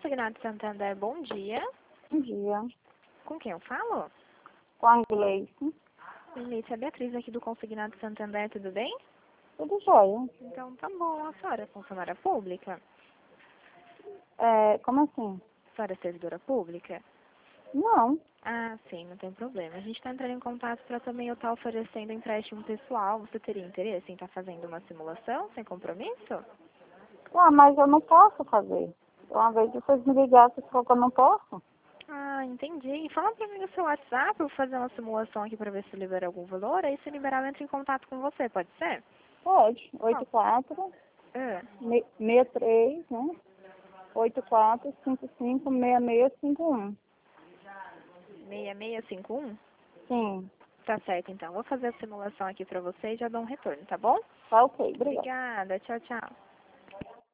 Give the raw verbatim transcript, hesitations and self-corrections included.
Consignado Santander, bom dia. Bom dia. Com quem eu falo? Com a Gleice. Inês, é a Beatriz aqui do Consignado Santander, tudo bem? Tudo jóia. Então tá bom, a senhora é funcionária pública? É, como assim? A senhora é servidora pública? Não. Ah, sim, não tem problema. A gente está entrando em contato para também eu estar oferecendo empréstimo pessoal. Você teria interesse em estar fazendo uma simulação sem compromisso? Ah, mas eu não posso fazer. Uma vez vocês me ligaram, vocês falaram que eu não posso. Ah, entendi. Fala para mim no seu WhatsApp, eu vou fazer uma simulação aqui para ver se libera algum valor. Aí se liberar, eu entro em contato com você, pode ser? Pode. Qual? oito quatro, Ah, seis três, né? oito quatro, cinco cinco, seis seis cinco um. seis seis cinco um? Sim. Tá certo, então. Vou fazer a simulação aqui para você e já dou um retorno, tá bom? Tá ok. Obrigada. Obrigada. Tchau, tchau.